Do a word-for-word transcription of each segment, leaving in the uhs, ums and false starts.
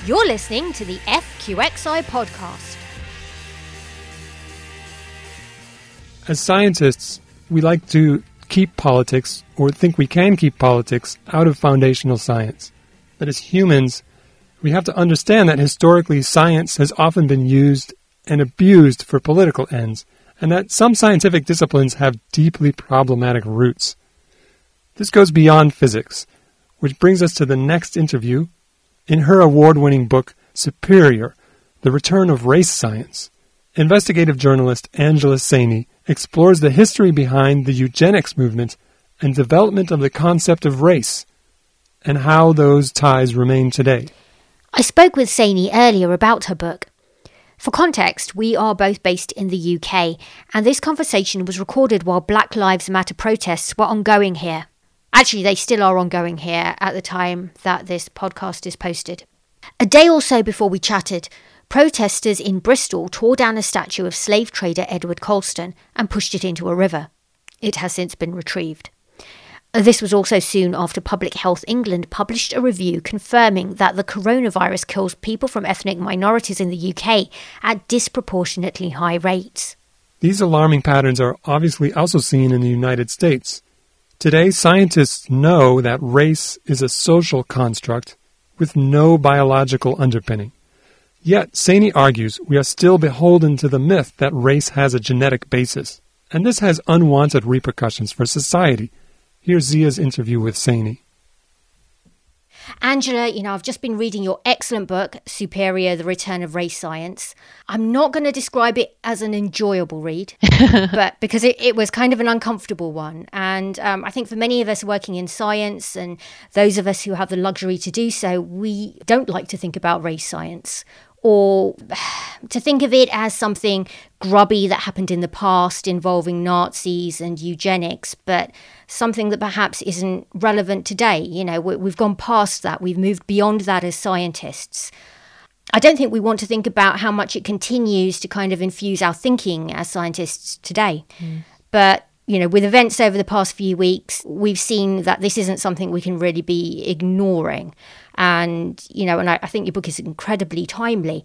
You're listening to the F Q X I podcast. As scientists, we like to keep politics, or think we can keep politics, out of foundational science. But as humans, we have to understand that historically science has often been used and abused for political ends, and that some scientific disciplines have deeply problematic roots. This goes beyond physics, which brings us to the next interview. In her award-winning book, Superior, The Return of Race Science, investigative journalist Angela Saini explores the history behind the eugenics movement and development of the concept of race, and how those ties remain today. I spoke with Saini earlier about her book. For context, we are both based in the U K, and this conversation was recorded while Black Lives Matter protests were ongoing here. Actually, they still are ongoing here at the time that this podcast is posted. A day or so before we chatted, protesters in Bristol tore down a statue of slave trader Edward Colston and pushed it into a river. It has since been retrieved. This was also soon after Public Health England published a review confirming that the coronavirus kills people from ethnic minorities in the U K at disproportionately high rates. These alarming patterns are obviously also seen in the United States. Today, scientists know that race is a social construct with no biological underpinning. Yet, Saini argues we are still beholden to the myth that race has a genetic basis, and this has unwanted repercussions for society. Here's Zia's interview with Saini. Angela, you know, I've just been reading your excellent book, Superior, The Return of Race Science. I'm not going to describe it as an enjoyable read, but because it, it was kind of an uncomfortable one. And um, I think for many of us working in science and those of us who have the luxury to do so, we don't like to think about race science, or to think of it as something grubby that happened in the past involving Nazis and eugenics, but something that perhaps isn't relevant today. You know, we've gone past that. We've moved beyond that as scientists. I don't think we want to think about how much it continues to kind of infuse our thinking as scientists today. Mm. But, you know, with events over the past few weeks, we've seen that this isn't something we can really be ignoring. And, you know, and I, I think your book is incredibly timely.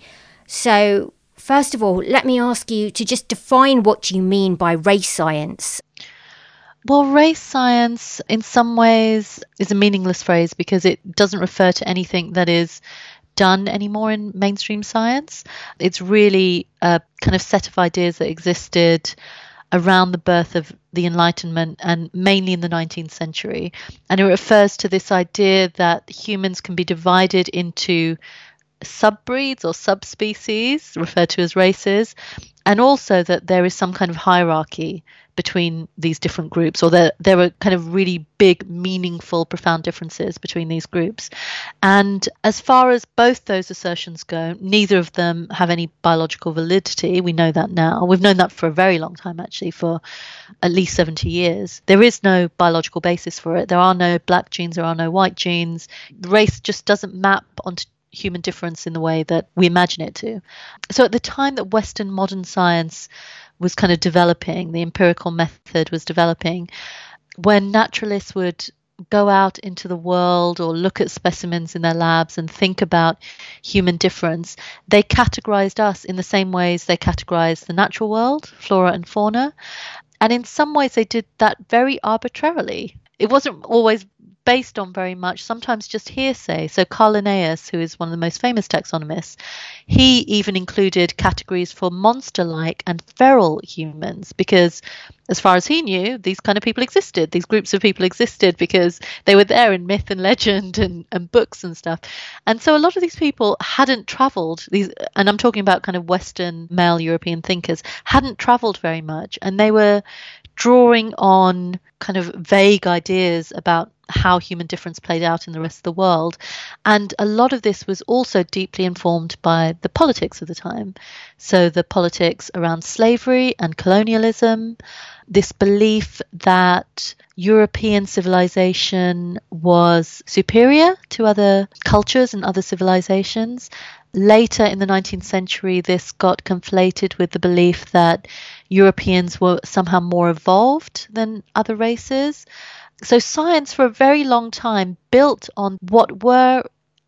So, first of all, let me ask you to just define what you mean by race science. Well, race science, in some ways, is a meaningless phrase because it doesn't refer to anything that is done anymore in mainstream science. It's really a kind of set of ideas that existed around the birth of the Enlightenment and mainly in the nineteenth century. And it refers to this idea that humans can be divided into subbreeds or subspecies, referred to as races, and also that there is some kind of hierarchy between these different groups, or that there are kind of really big, meaningful, profound differences between these groups. And as far as both those assertions go, neither of them have any biological validity. We know that now. We've known that for a very long time, actually, for at least seventy years. There is no biological basis for it. There are no black genes, there are no white genes. Race just doesn't map onto human difference in the way that we imagine it to. So at the time that Western modern science was kind of developing, the empirical method was developing, when naturalists would go out into the world or look at specimens in their labs and think about human difference, they categorized us in the same ways they categorized the natural world, flora and fauna. And in some ways they did that very arbitrarily. It wasn't always based on very much, sometimes just hearsay. So Carl Linnaeus, who is one of the most famous taxonomists, he even included categories for monster-like and feral humans because, as far as he knew, these kind of people existed. These groups of people existed because they were there in myth and legend and, and books and stuff. And so a lot of these people hadn't travelled, these, and I'm talking about kind of Western male European thinkers, hadn't travelled very much, and they were drawing on kind of vague ideas about how human difference played out in the rest of the world. And a lot of this was also deeply informed by the politics of the time. So the politics around slavery and colonialism, this belief that European civilization was superior to other cultures and other civilizations. Later in the nineteenth century, this got conflated with the belief that Europeans were somehow more evolved than other races. So science for a very long time built on what were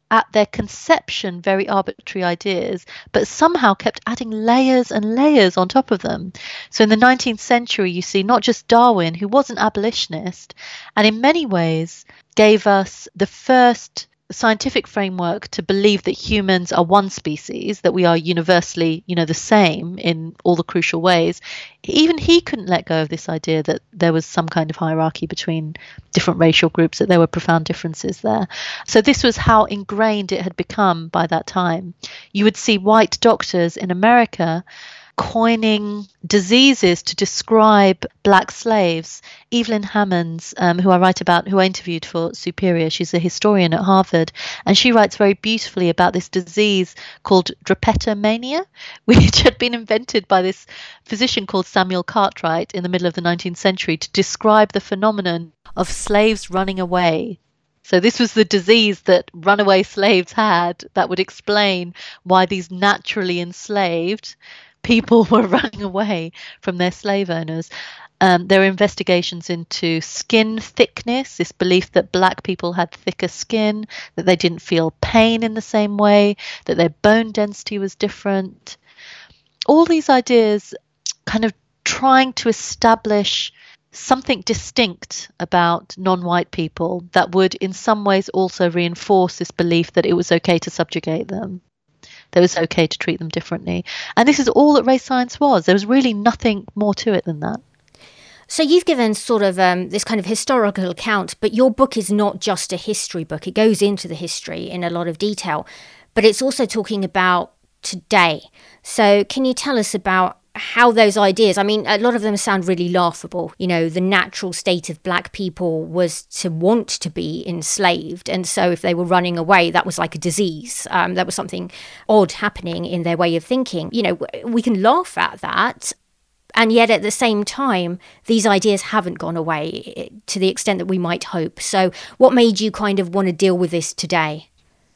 at their conception very arbitrary ideas, but somehow kept adding layers and layers on top of them. So in the nineteenth century, you see not just Darwin, who was an abolitionist, and in many ways gave us the first scientific framework to believe that humans are one species, that we are universally, you know, the same in all the crucial ways. Even he couldn't let go of this idea that there was some kind of hierarchy between different racial groups, that there were profound differences there. So this was how ingrained it had become by that time. You would see white doctors in America coining diseases to describe black slaves. Evelyn Hammonds, um, who I write about, who I interviewed for Superior, she's a historian at Harvard, and she writes very beautifully about this disease called drapetomania, which had been invented by this physician called Samuel Cartwright in the middle of the nineteenth century to describe the phenomenon of slaves running away. So this was the disease that runaway slaves had that would explain why these naturally enslaved people were running away from their slave owners. Um, there were investigations into skin thickness, this belief that black people had thicker skin, that they didn't feel pain in the same way, that their bone density was different. All these ideas kind of trying to establish something distinct about non-white people that would in some ways also reinforce this belief that it was okay to subjugate them, that it was okay to treat them differently. And this is all that race science was. There was really nothing more to it than that. So you've given sort of um, this kind of historical account, but your book is not just a history book. It goes into the history in a lot of detail, but it's also talking about today. So can you tell us about how those ideas, I mean, a lot of them sound really laughable. You know, the natural state of black people was to want to be enslaved. And so if they were running away, that was like a disease. Um, that was something odd happening in their way of thinking. You know, we can laugh at that. And yet at the same time, these ideas haven't gone away to the extent that we might hope. So what made you kind of want to deal with this today?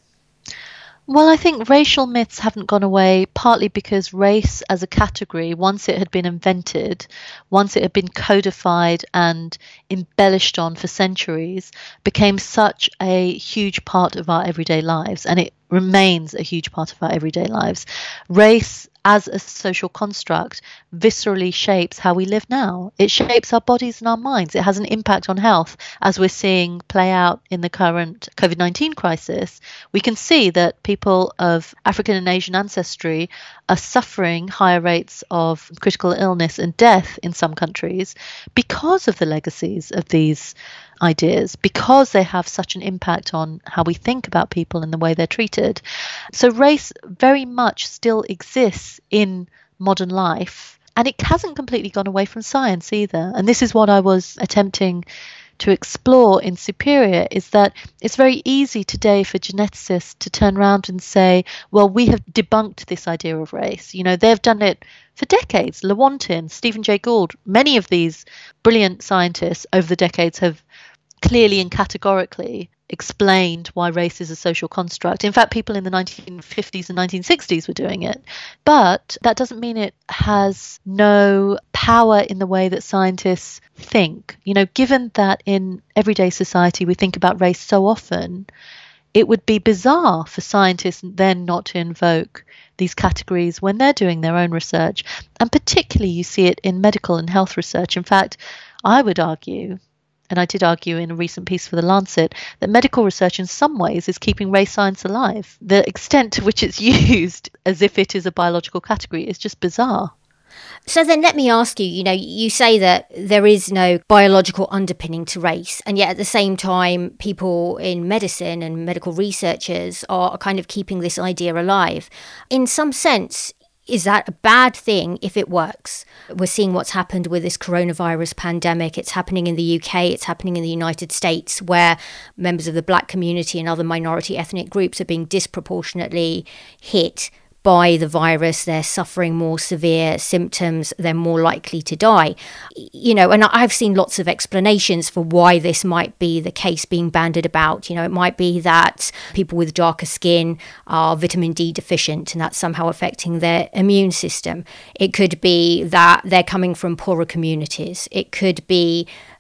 Well, I think racial myths haven't gone away partly because race as a category, once it had been invented, once it had been codified and embellished on for centuries, became such a huge part of our everyday lives, and it remains a huge part of our everyday lives. Race as a social construct viscerally shapes how we live now. It shapes our bodies and our minds. It has an impact on health, as we're seeing play out in the current COVID nineteen crisis. We can see that people of African and Asian ancestry are suffering higher rates of critical illness and death in some countries because of the legacies of these ideas, because they have such an impact on how we think about people and the way they're treated. So race very much still exists in modern life, and it hasn't completely gone away from science either. And this is what I was attempting to explore in Superior, is that it's very easy today for geneticists to turn around and say, well, we have debunked this idea of race. You know, they've done it for decades. Lewontin, Stephen Jay Gould, many of these brilliant scientists over the decades have clearly and categorically explained why race is a social construct. In fact, people in the nineteen fifties and nineteen sixties were doing it. But that doesn't mean it has no power in the way that scientists think. You know, given that in everyday society we think about race so often, it would be bizarre for scientists then not to invoke these categories when they're doing their own research. And particularly you see it in medical and health research. In fact, I would argue, and I did argue in a recent piece for The Lancet, that medical research in some ways is keeping race science alive. The extent to which it's used as if it is a biological category is just bizarre. So then let me ask you, you know, you say that there is no biological underpinning to race, and yet at the same time, people in medicine and medical researchers are kind of keeping this idea alive. In some sense, is that a bad thing if it works? We're seeing what's happened with this coronavirus pandemic. It's happening in the U K, it's happening in the United States, where members of the black community and other minority ethnic groups are being disproportionately hit by the virus. They're suffering more severe symptoms, they're more likely to die. You know, and I've seen lots of explanations for why this might be the case being bandied about. You know, it might be that people with darker skin are vitamin D deficient and that's somehow affecting their immune system. It could be that they're coming from poorer communities. It could be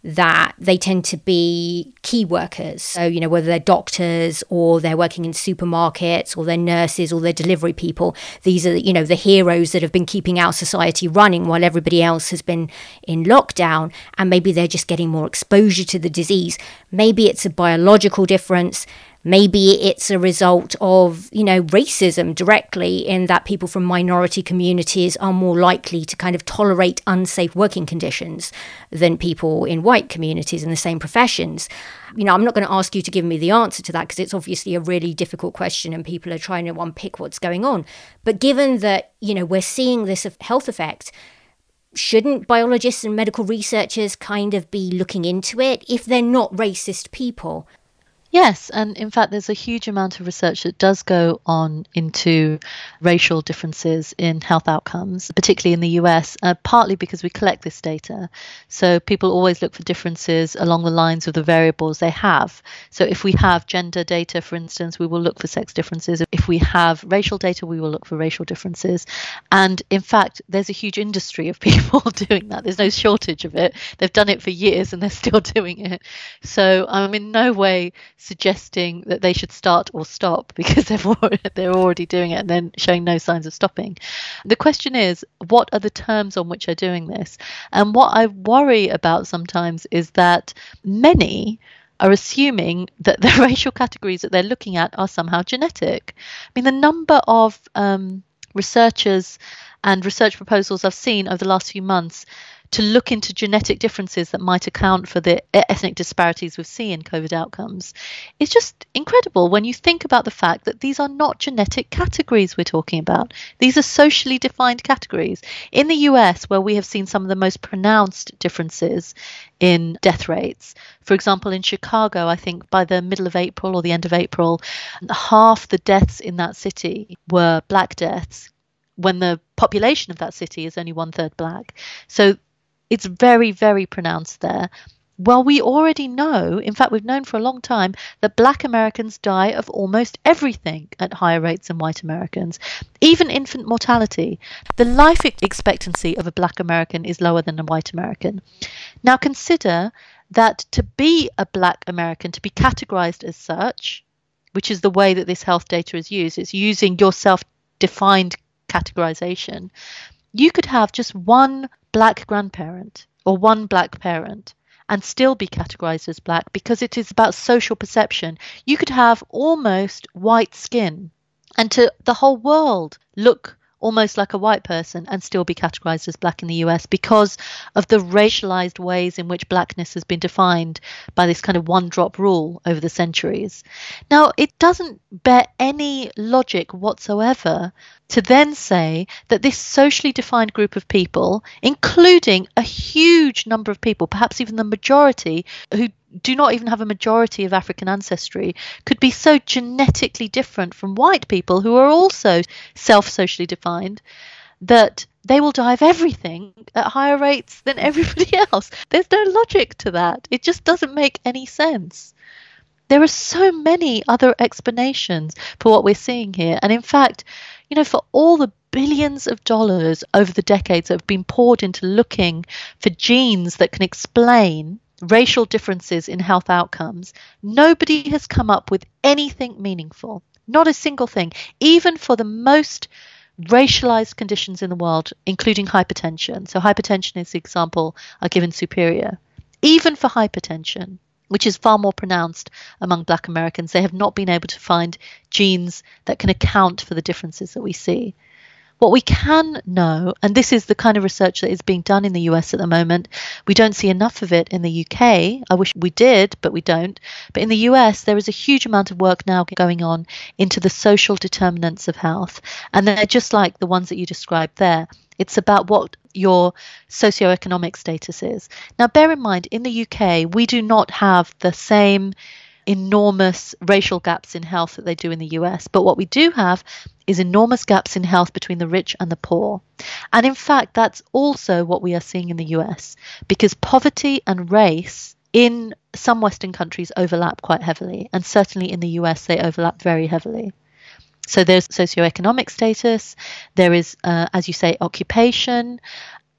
that they tend to be key workers. So, you know, whether they're doctors or they're working in supermarkets or they're nurses or they're delivery people, these are, you know, the heroes that have been keeping our society running while everybody else has been in lockdown. And maybe they're just getting more exposure to the disease. Maybe it's a biological difference. Maybe it's a result of, you know, racism directly, in that people from minority communities are more likely to kind of tolerate unsafe working conditions than people in white communities in the same professions. You know, I'm not going to ask you to give me the answer to that because it's obviously a really difficult question and people are trying to unpick what's going on. But given that, you know, we're seeing this health effect, shouldn't biologists and medical researchers kind of be looking into it if they're not racist people? Yes, and in fact, there's a huge amount of research that does go on into racial differences in health outcomes, particularly in the U S, uh, partly because we collect this data. So people always look for differences along the lines of the variables they have. So if we have gender data, for instance, we will look for sex differences. If we have racial data, we will look for racial differences. And in fact, there's a huge industry of people doing that. There's no shortage of it. They've done it for years and they're still doing it. So I'm in no way suggesting that they should start or stop, because they've already, they're already doing it and then showing no signs of stopping. The question is, what are the terms on which they're doing this? And what I worry about sometimes is that many are assuming that the racial categories that they're looking at are somehow genetic. I mean, the number of um, researchers and research proposals I've seen over the last few months to look into genetic differences that might account for the ethnic disparities we see in COVID outcomes is just incredible when you think about the fact that these are not genetic categories we're talking about. These are socially defined categories. In the U S, where we have seen some of the most pronounced differences in death rates, for example, in Chicago, I think by the middle of April or the end of April, half the deaths in that city were black deaths, when the population of that city is only one third black. So it's very, very pronounced there. Well, we already know, in fact, we've known for a long time, that black Americans die of almost everything at higher rates than white Americans, even infant mortality. The life expectancy of a black American is lower than a white American. Now consider that to be a black American, to be categorized as such, which is the way that this health data is used, it's using your self-defined categorization, you could have just one black grandparent or one black parent and still be categorized as black, because it is about social perception. You could have almost white skin and to the whole world look almost like a white person and still be categorized as black in the U S because of the racialized ways in which blackness has been defined by this kind of one drop rule over the centuries. Now, it doesn't bear any logic whatsoever to then say that this socially defined group of people, including a huge number of people, perhaps even the majority, who do not even have a majority of African ancestry, could be so genetically different from white people who are also self-socially defined that they will die of everything at higher rates than everybody else. There's no logic to that. It just doesn't make any sense. There are so many other explanations for what we're seeing here. And in fact, you know, for all the billions of dollars over the decades that have been poured into looking for genes that can explain racial differences in health outcomes, nobody has come up with anything meaningful. Not a single thing. Even for the most racialized conditions in the world, including hypertension. So hypertension is the example I give in Superior. Even for hypertension, which is far more pronounced among black Americans, they have not been able to find genes that can account for the differences that we see. What we can know, and this is the kind of research that is being done in the U S at the moment, we don't see enough of it in the U K. I wish we did, but we don't. But in the U S, there is a huge amount of work now going on into the social determinants of health. And they're just like the ones that you described there. It's about what your socioeconomic status is. Now, bear in mind, in the U K, we do not have the same enormous racial gaps in health that they do in the U S. But what we do have is enormous gaps in health between the rich and the poor. And in fact, that's also what we are seeing in the U S, because poverty and race in some Western countries overlap quite heavily. And certainly in the U S, they overlap very heavily. So there's socioeconomic status, there is, uh, as you say, occupation.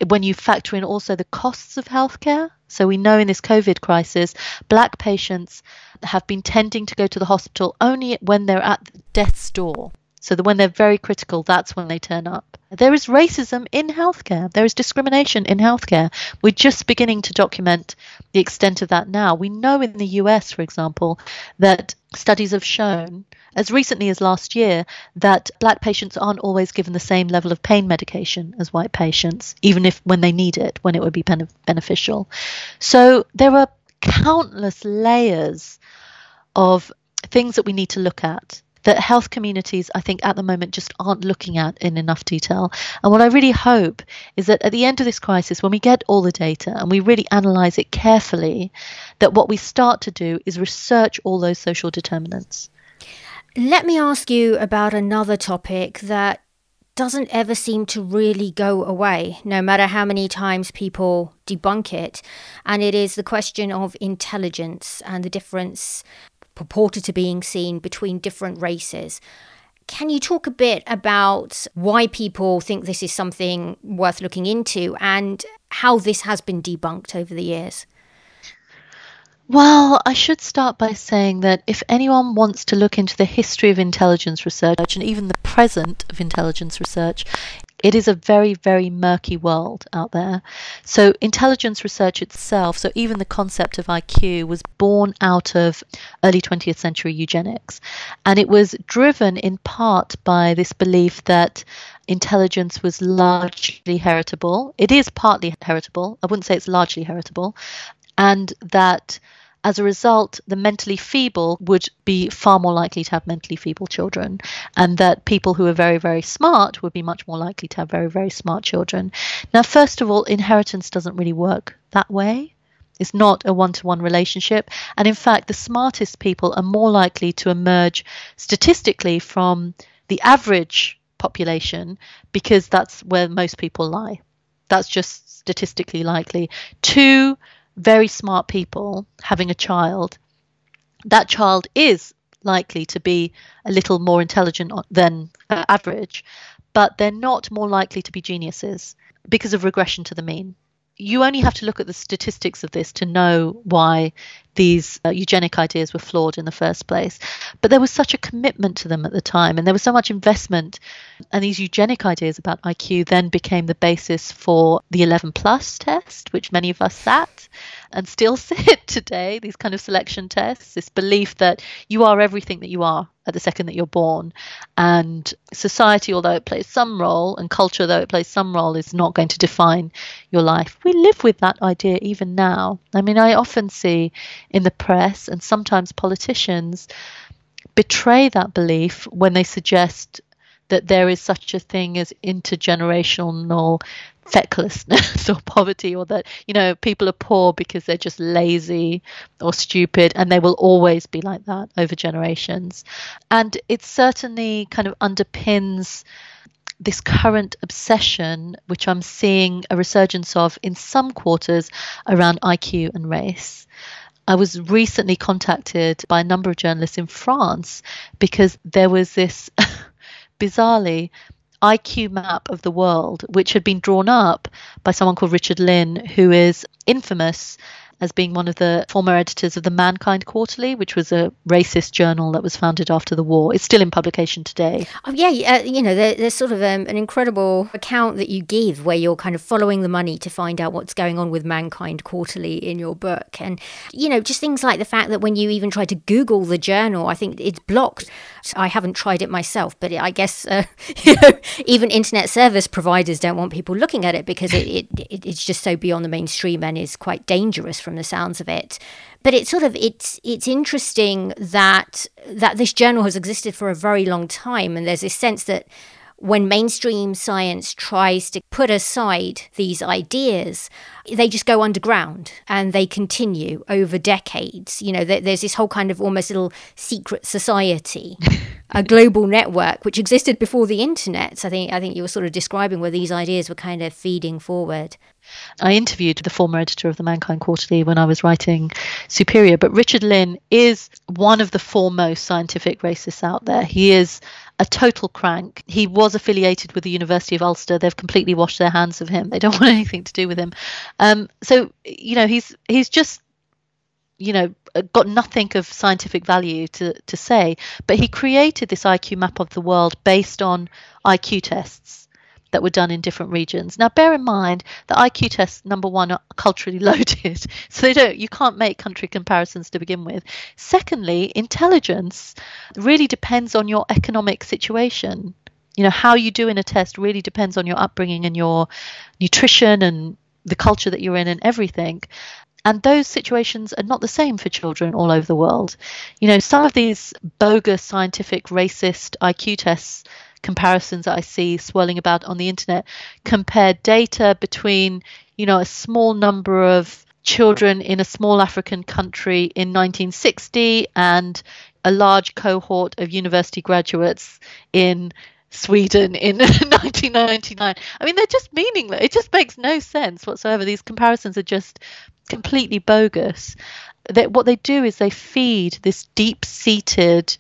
when you factor in also the costs of healthcare. So we know in this COVID crisis, black patients have been tending to go to the hospital only when they're at death's door. So that when they're very critical, that's when they turn up. There is racism in healthcare. There is discrimination in healthcare. We're just beginning to document the extent of that now. We know in the U S, for example, that studies have shown, as recently as last year, that black patients aren't always given the same level of pain medication as white patients, even if when they need it, when it would be ben- beneficial. So there are countless layers of things that we need to look at that health communities, I think, at the moment just aren't looking at in enough detail. And what I really hope is that at the end of this crisis, when we get all the data and we really analyse it carefully, that what we start to do is research all those social determinants. Let me ask you about another topic that doesn't ever seem to really go away, no matter how many times people debunk it. And it is the question of intelligence and the difference purported to being seen between different races. Can you talk a bit about why people think this is something worth looking into and how this has been debunked over the years? Well, I should start by saying that if anyone wants to look into the history of intelligence research and even the present of intelligence research, it is a very, very murky world out there. So intelligence research itself, so even the concept of I Q, was born out of early twentieth century eugenics. And it was driven in part by this belief that intelligence was largely heritable. It is partly heritable. I wouldn't say it's largely heritable. And that as a result, the mentally feeble would be far more likely to have mentally feeble children, and that people who are very, very smart would be much more likely to have very, very smart children. Now, first of all, inheritance doesn't really work that way. It's not a one-to-one relationship. And in fact, the smartest people are more likely to emerge statistically from the average population because that's where most people lie. That's just statistically likely. Two very smart people having a child, that child is likely to be a little more intelligent than uh, average, but they're not more likely to be geniuses because of regression to the mean. You only have to look at the statistics of this to know why these uh, eugenic ideas were flawed in the first place. But there was such a commitment to them at the time, and there was so much investment. And these eugenic ideas about I Q then became the basis for the eleven plus test, which many of us sat and still sit today, these kind of selection tests, this belief that you are everything that you are at the second that you're born. And society, although it plays some role, and culture, though it plays some role, is not going to define your life. We live with that idea even now. I mean, I often see in the press, and sometimes politicians betray that belief when they suggest that there is such a thing as intergenerational fecklessness or poverty, or that, you know, people are poor because they're just lazy or stupid, and they will always be like that over generations. And it certainly kind of underpins this current obsession, which I'm seeing a resurgence of in some quarters, around I Q and race. I was recently contacted by a number of journalists in France because there was this bizarrely I Q map of the world, which had been drawn up by someone called Richard Lynn, who is infamous as being one of the former editors of the Mankind Quarterly, which was a racist journal that was founded after the war. It's still in publication today. Oh, yeah, uh, you know, there, there's sort of um, an incredible account that you give where you're kind of following the money to find out what's going on with Mankind Quarterly in your book. And, you know, just things like the fact that when you even try to Google the journal, I think it's blocked. I haven't tried it myself, but I guess, uh, you know, even internet service providers don't want people looking at it because it, it, it it's just so beyond the mainstream and is quite dangerous from the sounds of it. But it's sort of it's it's interesting that that this journal has existed for a very long time, and there's this sense that when mainstream science tries to put aside these ideas, they just go underground and they continue over decades. You know, there's this whole kind of almost little secret society, a global network which existed before the internet. So I think I think you were sort of describing where these ideas were kind of feeding forward. I interviewed the former editor of the Mankind Quarterly when I was writing Superior, but Richard Lynn is one of the foremost scientific racists out there. He is a total crank. He was affiliated with the University of Ulster. They've completely washed their hands of him. They don't want anything to do with him. Um, so, you know, he's he's just, you know, got nothing of scientific value to, to say. But he created this I Q map of the world based on I Q tests that were done in different regions. Now, bear in mind that I Q tests, number one, are culturally loaded, so they don't, you can't make country comparisons to begin with. Secondly, intelligence really depends on your economic situation. You know, how you do in a test really depends on your upbringing and your nutrition and the culture that you're in and everything. And those situations are not the same for children all over the world. You know, some of these bogus scientific racist I Q tests comparisons that I see swirling about on the internet compare data between, you know, a small number of children in a small African country in nineteen sixty and a large cohort of university graduates in Sweden in nineteen ninety-nine. I mean, they're just meaningless. It just makes no sense whatsoever. These comparisons are just completely bogus. That what they do is they feed this deep-seated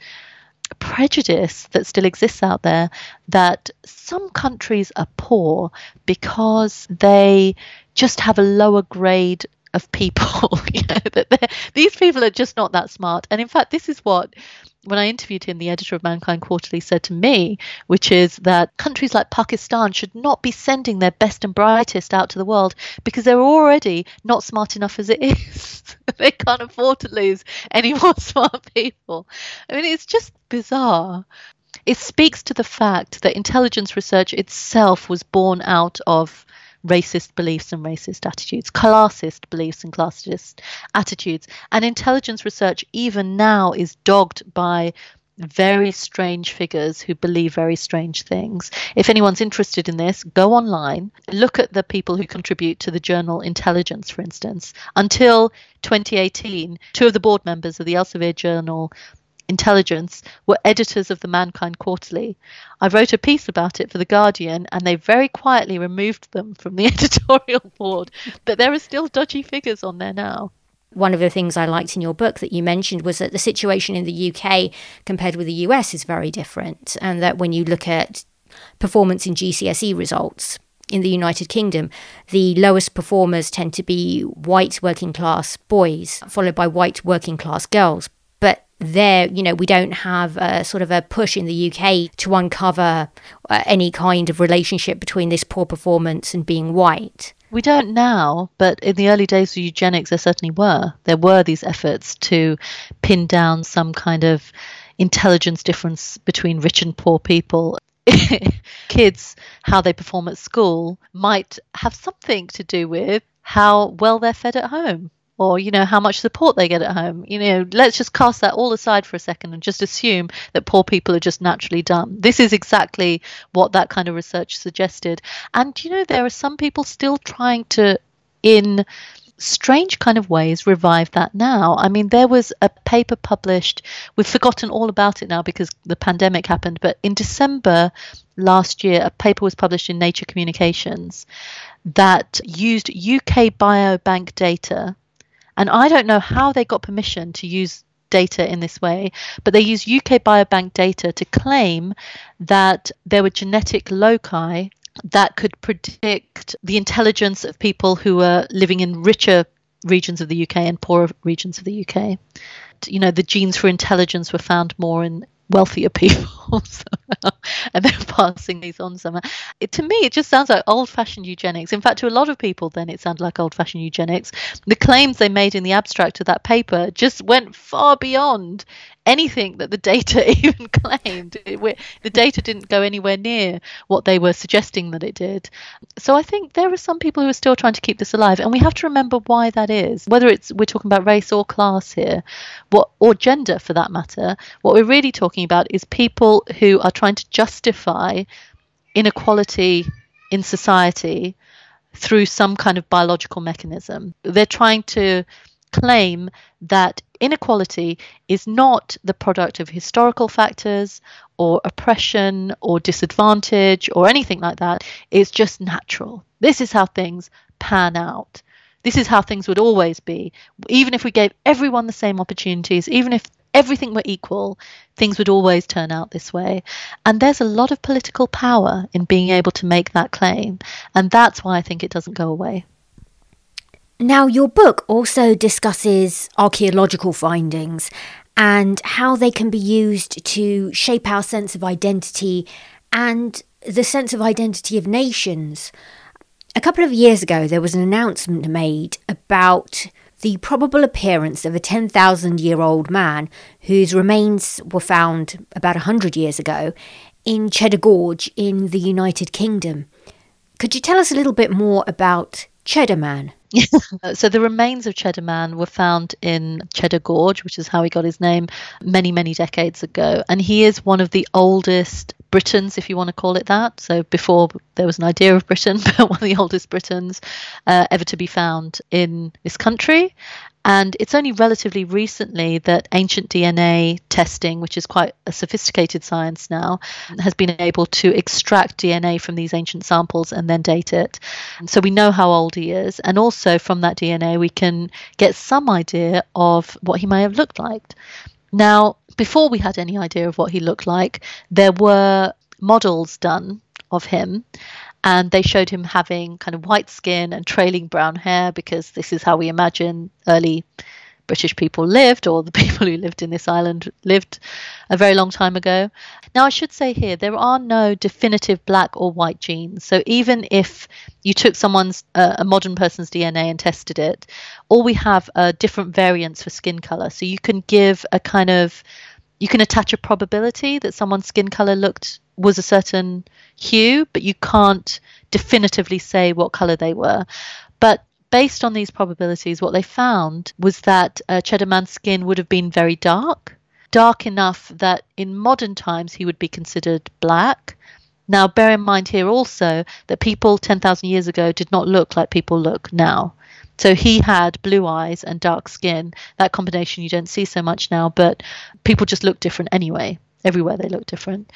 prejudice that still exists out there that some countries are poor because they just have a lower grade of people. You know, that these people are just not that smart. And in fact, this is what, when I interviewed him, the editor of Mankind Quarterly said to me, which is that countries like Pakistan should not be sending their best and brightest out to the world because they're already not smart enough as it is. They can't afford to lose any more smart people. I mean, it's just bizarre. It speaks to the fact that intelligence research itself was born out of racist beliefs and racist attitudes, classist beliefs and classist attitudes. And intelligence research even now is dogged by very strange figures who believe very strange things. If anyone's interested in this, go online, look at the people who contribute to the journal Intelligence, for instance. Until twenty eighteen, two of the board members of the Elsevier journal Intelligence were editors of the Mankind Quarterly. I wrote a piece about it for The Guardian and they very quietly removed them from the editorial board, but there are still dodgy figures on there now. One of the things I liked in your book that you mentioned was that the situation in the U K compared with the U S is very different, and that when you look at performance in G C S E results in the United Kingdom, the lowest performers tend to be white working class boys, followed by white working class girls. But there, you know, we don't have a sort of a push in the U K to uncover uh, any kind of relationship between this poor performance and being white. We don't now, but in the early days of eugenics, there certainly were. There were these efforts to pin down some kind of intelligence difference between rich and poor people. Kids, how they perform at school might have something to do with how well they're fed at home, or, you know, how much support they get at home. You know, let's just cast that all aside for a second and just assume that poor people are just naturally dumb. This is exactly what that kind of research suggested. And, you know, there are some people still trying to, in strange kind of ways, revive that now. I mean, there was a paper published, we've forgotten all about it now because the pandemic happened, but in December last year, a paper was published in Nature Communications that used U K Biobank data. And I don't know how they got permission to use data in this way, but they used U K Biobank data to claim that there were genetic loci that could predict the intelligence of people who were living in richer regions of the U K and poorer regions of the U K. You know, the genes for intelligence were found more in wealthier people and they're passing these on somehow. It, to me, it just sounds like old-fashioned eugenics. In fact, to a lot of people, then it sounded like old-fashioned eugenics. The claims they made in the abstract of that paper just went far beyond anything that the data even claimed. It, the data didn't go anywhere near what they were suggesting that it did. So I think there are some people who are still trying to keep this alive, and we have to remember why that is. Whether it's we're talking about race or class here, what or gender for that matter, what we're really talking about is people who are trying to justify inequality in society through some kind of biological mechanism. They're trying to claim that inequality is not the product of historical factors or oppression or disadvantage or anything like that. It's just natural. This is how things pan out. this is how things would always be. Even if we gave everyone the same opportunities, even if everything were equal, things would always turn out this way. And there's a lot of political power in being able to make that claim. And that's why I think it doesn't go away. Now, your book also discusses archaeological findings and how they can be used to shape our sense of identity and the sense of identity of nations. A couple of years ago, there was an announcement made about the probable appearance of a ten thousand year old man whose remains were found about one hundred years ago in Cheddar Gorge in the United Kingdom. Could you tell us a little bit more about Cheddar Man? So the remains of Cheddar Man were found in Cheddar Gorge, which is how he got his name, many, many decades ago. And he is one of the oldest Britons, if you want to call it that. So before there was an idea of Britain, but one of the oldest Britons uh, ever to be found in this country. And it's only relatively recently that ancient D N A testing, which is quite a sophisticated science now, has been able to extract D N A from these ancient samples and then date it. So we know how old he is. And also from that D N A, we can get some idea of what he may have looked like. Now, before we had any idea of what he looked like, there were models done of him. And they showed him having kind of white skin and trailing brown hair, because this is how we imagine early British people lived, or the people who lived in this island lived a very long time ago. Now, I should say here, there are no definitive black or white genes. So even if you took someone's, uh, a modern person's D N A and tested it, all we have are different variants for skin color. So you can give a kind of, you can attach a probability that someone's skin color looked was a certain hue, but you can't definitively say what color they were. But based on these probabilities, what they found was that uh, Cheddar Man's skin would have been very dark, dark enough that in modern times he would be considered black. Now, bear in mind here also that people ten thousand years ago did not look like people look now. So he had blue eyes and dark skin. That combination you don't see so much now, but people just look different anyway. Everywhere they look different.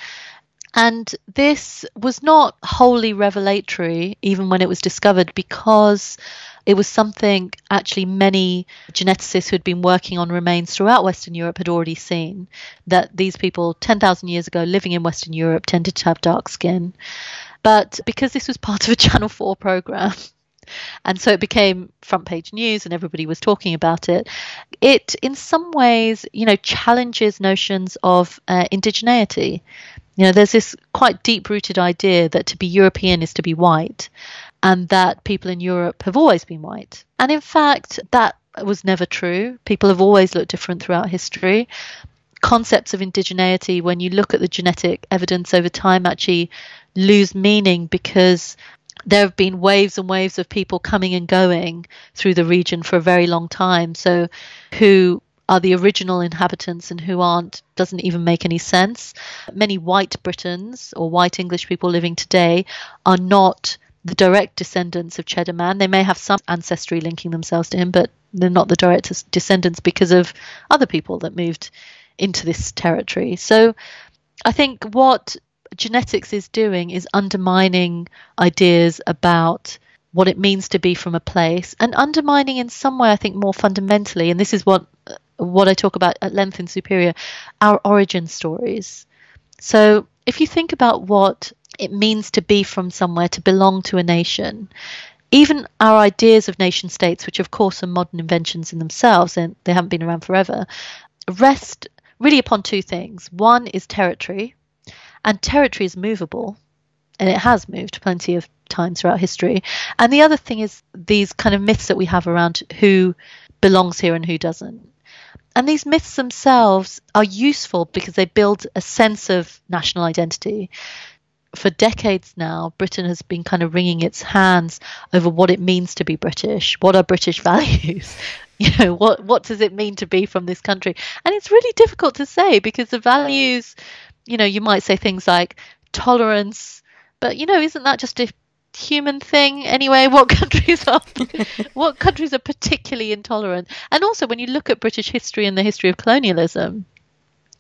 And this was not wholly revelatory, even when it was discovered, because it was something actually many geneticists who had been working on remains throughout Western Europe had already seen, that these people ten thousand years ago living in Western Europe tended to have dark skin. But because this was part of a Channel four program, and so it became front page news and everybody was talking about it, it in some ways, you know, challenges notions of uh, indigeneity. You know, there's this quite deep-rooted idea that to be European is to be white, and that people in Europe have always been white. And in fact, that was never true. People have always looked different throughout history. Concepts of indigeneity, when you look at the genetic evidence over time, actually lose meaning, because there have been waves and waves of people coming and going through the region for a very long time. So who are the original inhabitants and who aren't doesn't even make any sense. Many white Britons or white English people living today are not the direct descendants of Cheddar Man. They may have some ancestry linking themselves to him, but they're not the direct descendants because of other people that moved into this territory. So I think what genetics is doing is undermining ideas about what it means to be from a place, and undermining in some way, I think, more fundamentally, and this is what what I talk about at length in Superior, our origin stories. So if you think about what it means to be from somewhere, to belong to a nation, even our ideas of nation states, which of course are modern inventions in themselves and they haven't been around forever, rest really upon two things. One is territory, and territory is movable, and it has moved plenty of times throughout history. And the other thing is these kind of myths that we have around who belongs here and who doesn't. And these myths themselves are useful because they build a sense of national identity. For decades now, Britain has been kind of wringing its hands over what it means to be British. What are British values? You know, what what does it mean to be from this country? And it's really difficult to say, because the values, you know, you might say things like tolerance, but, you know, isn't that just a human thing anyway? What countries are what countries are particularly intolerant? And also, when you look at British history and the history of colonialism,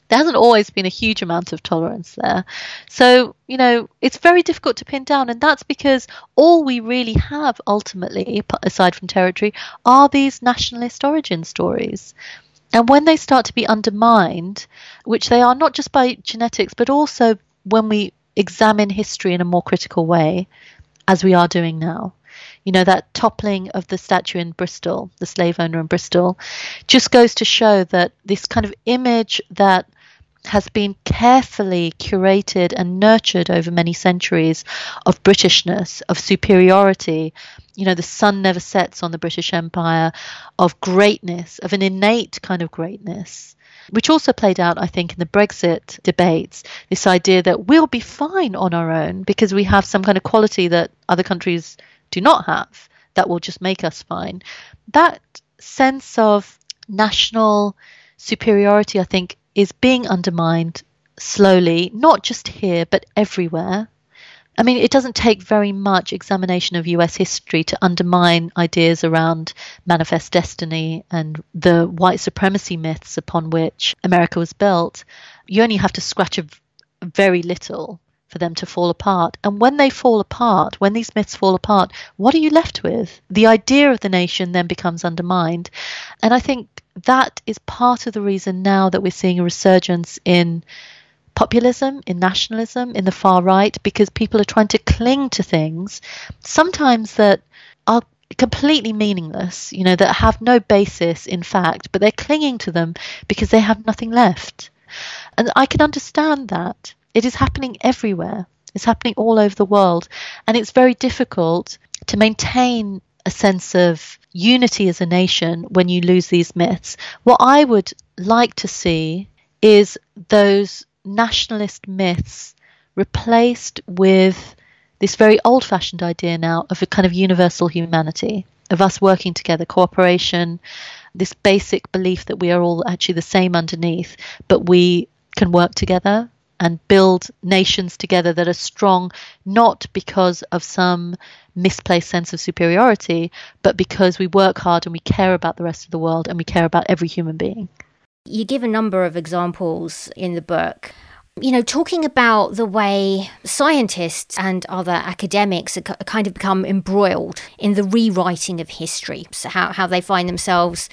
There hasn't always been a huge amount of tolerance there. So, you know, it's very difficult to pin down. And that's because all we really have ultimately, aside from territory, are these nationalist origin stories. And when they start to be undermined, which they are not just by genetics, but also when we examine history in a more critical way, as we are doing now, you know, that toppling of the statue in Bristol, the slave owner in Bristol, just goes to show that this kind of image that has been carefully curated and nurtured over many centuries of Britishness, of superiority, you know, the sun never sets on the British Empire, of greatness, of an innate kind of greatness, which also played out, I think, in the Brexit debates, this idea that we'll be fine on our own because we have some kind of quality that other countries do not have that will just make us fine. That sense of national superiority, I think, is being undermined slowly, not just here, but everywhere. I mean, it doesn't take very much examination of U S history to undermine ideas around manifest destiny and the white supremacy myths upon which America was built. You only have to scratch a very little for them to fall apart. And when they fall apart, when these myths fall apart, what are you left with? The idea of the nation then becomes undermined. And I think that is part of the reason now that we're seeing a resurgence in populism, in nationalism, in the far right, because people are trying to cling to things, sometimes that are completely meaningless, you know, that have no basis in fact, but they're clinging to them because they have nothing left. And I can understand that. It is happening everywhere. It's happening all over the world. And it's very difficult to maintain a sense of unity as a nation when you lose these myths. What I would like to see is those nationalist myths replaced with this very old-fashioned idea now of a kind of universal humanity, of us working together, cooperation, this basic belief that we are all actually the same underneath, but we can work together and build nations together that are strong, not because of some misplaced sense of superiority, but because we work hard and we care about the rest of the world and we care about every human being. You give a number of examples in the book, you know, talking about the way scientists and other academics have kind of become embroiled in the rewriting of history, so how, how they find themselves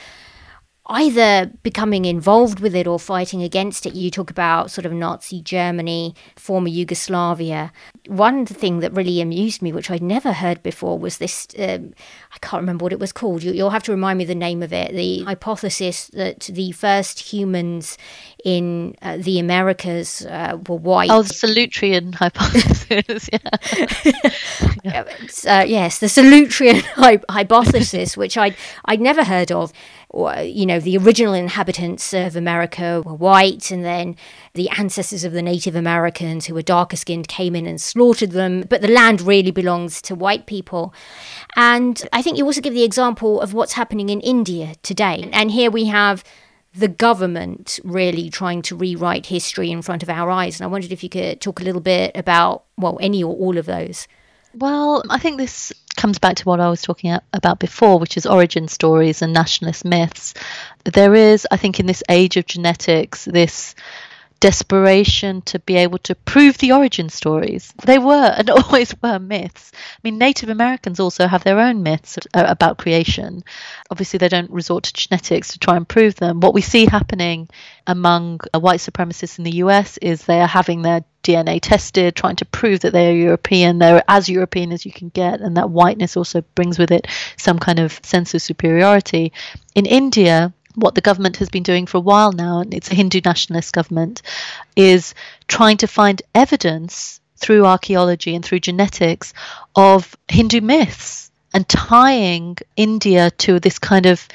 either becoming involved with it or fighting against it. You talk about sort of Nazi Germany, former Yugoslavia. One thing that really amused me, which I'd never heard before, was this, um, I can't remember what it was called. You, you'll have to remind me the name of it. The hypothesis that the first humans in uh, the Americas uh, were white. Oh, the Solutrean hypothesis, yeah. yeah. Uh, yes, the Solutrean hy- hypothesis, which I'd, I'd never heard of. Or, you know, the original inhabitants of America were white, and then the ancestors of the Native Americans who were darker skinned came in and slaughtered them. But the land really belongs to white people. And I think you also give the example of what's happening in India today. And here we have the government really trying to rewrite history in front of our eyes. And I wondered if you could talk a little bit about, well, any or all of those. Well, I think this comes back to what I was talking about before, which is origin stories and nationalist myths. There is, I think, in this age of genetics, this desperation to be able to prove the origin stories. They were and always were myths. I mean, Native Americans also have their own myths about creation. Obviously, they don't resort to genetics to try and prove them. What we see happening among white supremacists in the U S is they are having their D N A tested, trying to prove that they are European, they're as European as you can get, and that whiteness also brings with it some kind of sense of superiority. In India, what the government has been doing for a while now, and it's a Hindu nationalist government, is trying to find evidence through archaeology and through genetics of Hindu myths and tying India to this kind of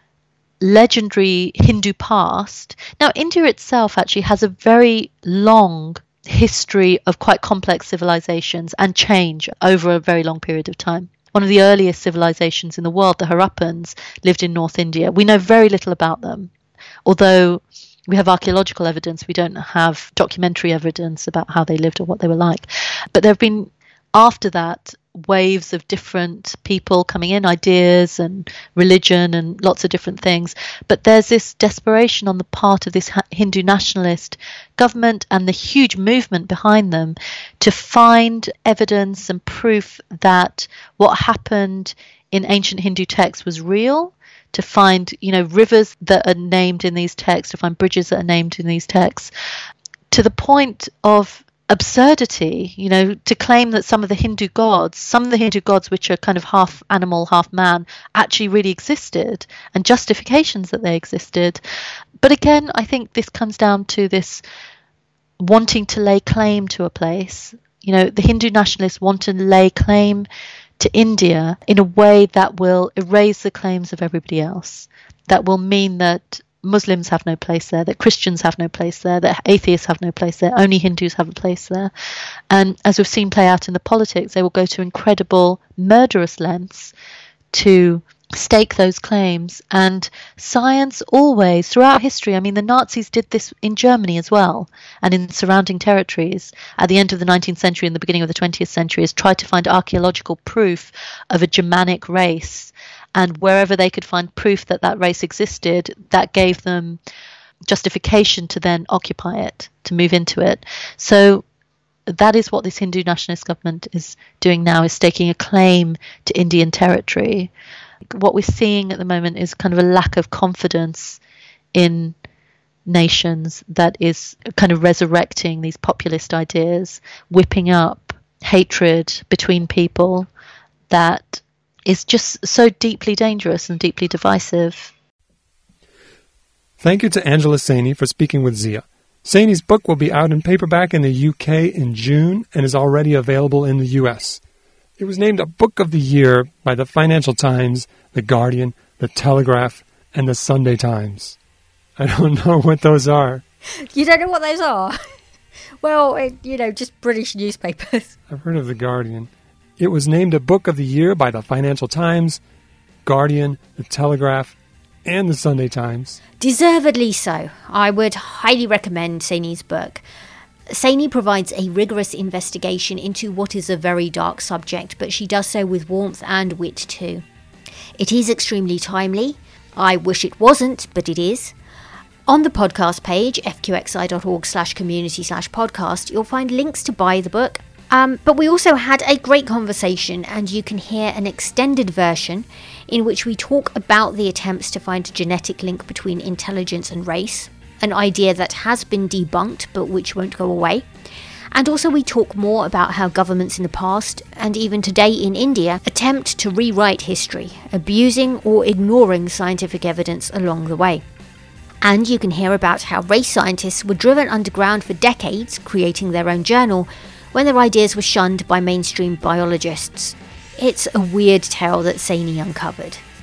legendary Hindu past. Now, India itself actually has a very long history of quite complex civilizations and change over a very long period of time. One of the earliest civilizations in the world, the Harappans, lived in North India. We know very little about them. Although we have archaeological evidence, we don't have documentary evidence about how they lived or what they were like. But there have been, after that, waves of different people coming in, ideas and religion and lots of different things. But there's this desperation on the part of this Hindu nationalist government and the huge movement behind them to find evidence and proof that what happened in ancient Hindu texts was real, to find, you know, rivers that are named in these texts, to find bridges that are named in these texts, to the point of absurdity, you know, to claim that some of the Hindu gods, some of the Hindu gods which are kind of half animal, half man, actually really existed, and justifications that they existed. But again, I think this comes down to this wanting to lay claim to a place. You know, the Hindu nationalists want to lay claim to India in a way that will erase the claims of everybody else, that will mean that Muslims have no place there, that Christians have no place there, that atheists have no place there, only Hindus have a place there. And as we've seen play out in the politics, they will go to incredible murderous lengths to stake those claims. And science always, throughout history, I mean, the Nazis did this in Germany as well, and in surrounding territories at the end of the nineteenth century and the beginning of the twentieth century, is tried to find archaeological proof of a Germanic race. And wherever they could find proof that that race existed, that gave them justification to then occupy it, to move into it. So that is what this Hindu nationalist government is doing now, is staking a claim to Indian territory. What we're seeing at the moment is kind of a lack of confidence in nations that is kind of resurrecting these populist ideas, whipping up hatred between people that is just so deeply dangerous and deeply divisive. Thank you to Angela Saini for speaking with Zia. Saini's book will be out in paperback in the U K in June and is already available in the U S. It was named a Book of the Year by the Financial Times, The Guardian, The Telegraph, and The Sunday Times. I don't know what those are. You don't know what those are? Well, it, you know, just British newspapers. I've heard of The Guardian. It was named a Book of the Year by the Financial Times, Guardian, The Telegraph, and The Sunday Times. Deservedly so. I would highly recommend Saini's book. Saini provides a rigorous investigation into what is a very dark subject, but she does so with warmth and wit too. It is extremely timely. I wish it wasn't, but it is. On the podcast page, fqxi.org slash community slash podcast, you'll find links to buy the book. Um, but we also had a great conversation, and you can hear an extended version in which we talk about the attempts to find a genetic link between intelligence and race, an idea that has been debunked but which won't go away. And also we talk more about how governments in the past, and even today in India, attempt to rewrite history, abusing or ignoring scientific evidence along the way. And you can hear about how race scientists were driven underground for decades, creating their own journal, when their ideas were shunned by mainstream biologists. It's a weird tale that Saini uncovered.